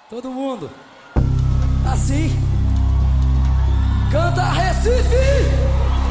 Todo mundo. Assim. Canta Recife!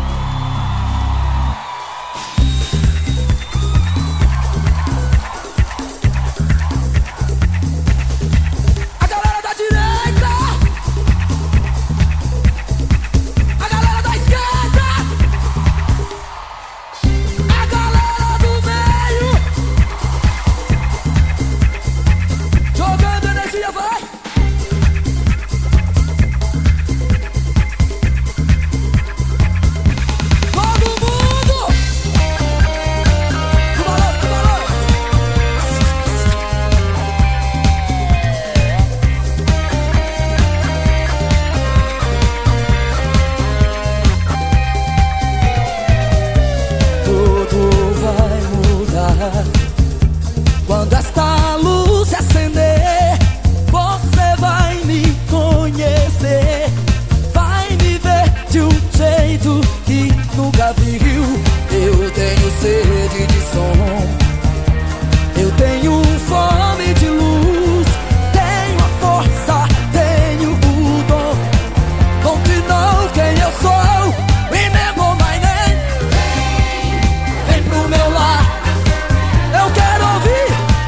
Quando esta luz se acender, você vai me conhecer, vai me ver de um jeito que nunca viu. Eu tenho sede de som, eu tenho fome de luz, tenho a força, tenho o dom. Don't know quem eu sou, remember my name. Vem pro meu lar, eu quero ouvir.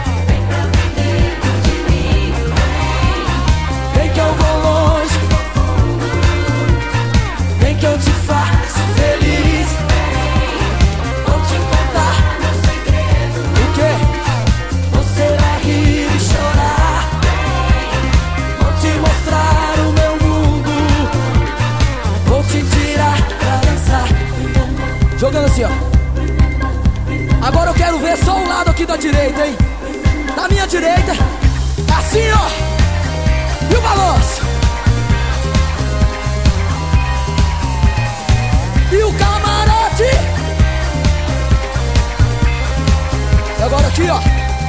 Vem que eu vou longe, vem que eu te faço feliz. Vou te contar meu segredo. O quê? Você vai rir e chorar. Vou te mostrar o meu mundo, vou te tirar pra dançar. Jogando assim, ó. Agora eu quero ver só o lado aqui da direita, hein? Na minha direita, assim, ó. E o balanço. E o camarote. E agora aqui, ó.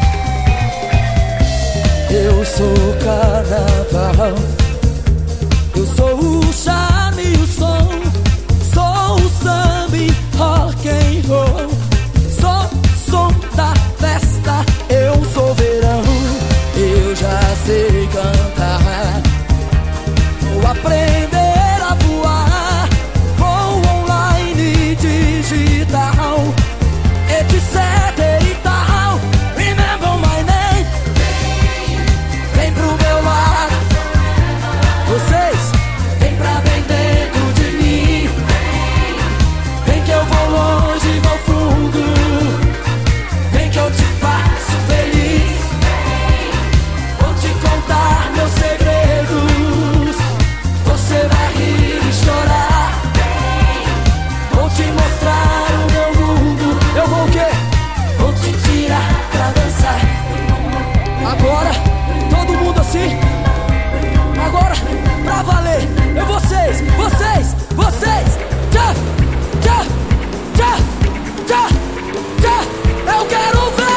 Eu sou o carnaval, eu sou o charme e o som, sou o samba e rock and roll, sou som da festa, eu sou verão. Eu já sei cantar, vou aprender a voar, vou online digital, etc e tal. Remember my name. Vem pro meu lado, vocês, vem pra bem dentro de mim. Vem que eu vou longe, vou fundo, vem que eu te faço feliz. Vou te contar meus segredos, você vai rir e chorar. Vou te mostrar o meu mundo, eu vou o quê? Vou te tirar pra dançar. Agora, todo mundo assim. Agora, pra valer. Eu vocês, vocês, vocês. Tchá, tchá, tchá, tchá, tchá. Eu quero ver.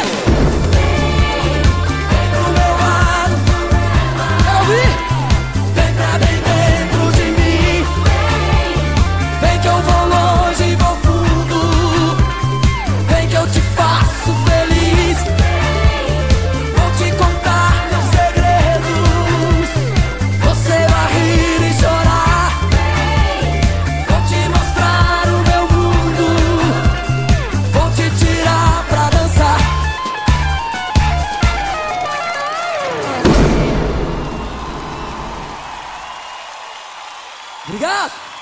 Vem pro meu lado, eu vi. Vem pra bem dentro de mim. Vem que eu vou longe e vou fundo. Vem que eu te faço feliz. Vou te contar meus segredos, você vai rir e chorar. Vou te mostrar o meu mundo, vou te tirar pra dançar. Obrigado!